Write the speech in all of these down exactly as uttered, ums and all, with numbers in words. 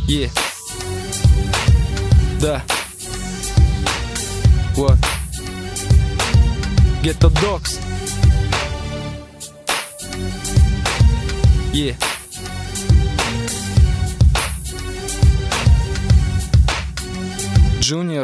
Yeah. Да. Вот. Ghetto Dogs. Yeah. Junior.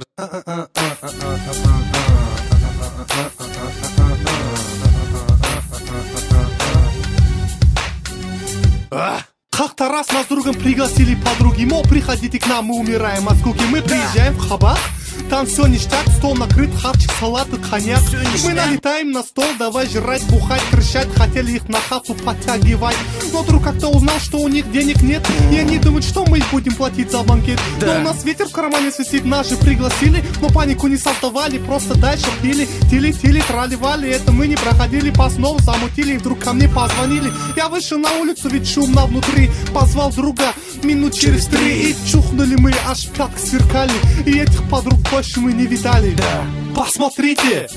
Как-то раз нас с другом пригласили подруги, мол, приходите к нам, мы умираем от скуки. Мы приезжаем в Хабар, там все ништяк, стол накрыт, хавчик, салаты, коньяк. Мы налетаем на стол, давай жрать, бухать, кричать. Хотели их на хату подтягивать, но друг как-то узнал, что у них денег нет. И они думают, что мы будем платить за банкет. Но у нас ветер в кармане свистит, нас же пригласили, но панику не создавали, просто дальше пили. Тили-тили, трали-вали, это мы не проходили по сном, замутили. И вдруг ко мне позвонили, я вышел на улицу, ведь шумно внутри. Позвал друга минут через три, и чухнули мы, аж пятки сверкали. И этих подруг больше мы не видали. Да. Посмотрите,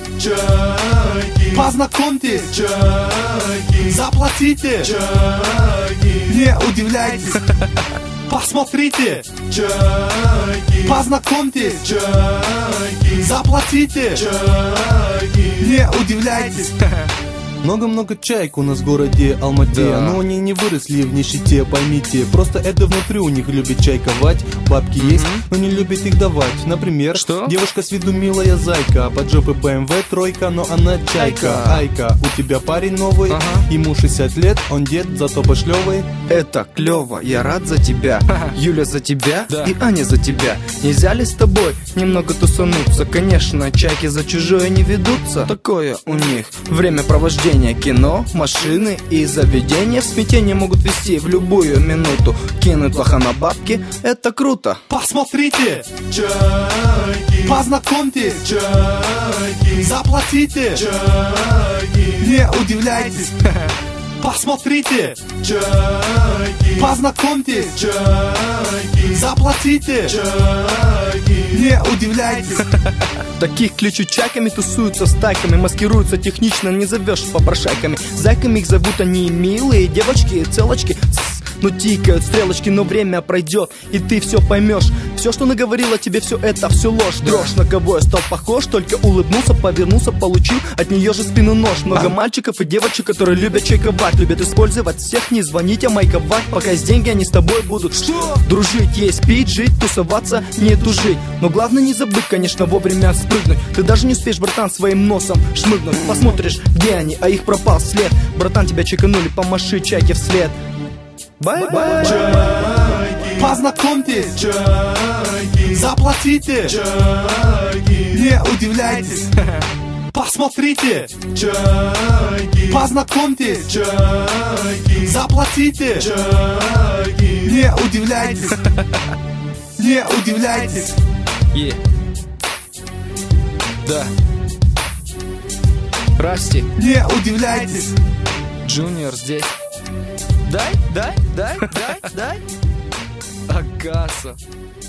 чайки, познакомьтесь, чайки, заплатите, чайки, не удивляйтесь. Посмотрите, чайки, познакомьтесь, чайки, заплатите, чайки, не удивляйтесь. Много-много чаек у нас в городе Алмате, да. но они не выросли в нищете, поймите. Просто это внутри у них любит чайковать. Бабки mm-hmm. есть, но не любит их давать. Например, что? Девушка с виду милая зайка, под жопой бэ эм вэ тройка, но она чайка. Айка, Айка, у тебя парень новый, ага. ему шестьдесят лет, он дед, зато пошлёвый. Это клево, я рад за тебя. Юля за тебя да. и Аня за тебя. Нельзя ли с тобой немного тусануться? Конечно, чайки за чужое не ведутся. Такое у них времяпровождение. Кино, машины и заведения в смятение могут вести в любую минуту. Кинуть лоха на бабки, это круто. Посмотрите, чайки, познакомьтесь, чайки, заплатите, чайки, не удивляйтесь. Посмотрите, чайки, познакомьтесь, чайки, заплатите, чайки, не удивляйтесь. Таких кличу чайками, тусуются стайками, маскируются технично, не зовешь попрошайками. Зайками их зовут они милые, девочки, целочки. Но тикают стрелочки, но время пройдет, и ты все поймешь. Все, что наговорила тебе, все это, все ложь. Дрожь, на кого я стал похож, только улыбнулся, повернулся, получил от нее же спину нож. Много мальчиков и девочек, которые любят чайковать, любят использовать всех, не звонить, а майковать. Пока есть деньги, они с тобой будут что? Дружить, есть, пить, жить, тусоваться, не тужить. Но главное не забыть, конечно, вовремя спрыгнуть. Ты даже не успеешь, братан, своим носом шмыгнуть. Посмотришь, где они, а их пропал след. Братан, тебя чеканули, помаши чайке вслед. Бай-бай. чайки, Познакомьтесь, чайки, заплатите, чайки, не удивляйтесь. Посмотрите, чайки, познакомьтесь, чайки, заплатите, чайки, не удивляйтесь. Не удивляйтесь. Yeah. Да. Расти. Не удивляйтесь. Junior здесь. Дай, дай, дай, дай, дай. Акаса.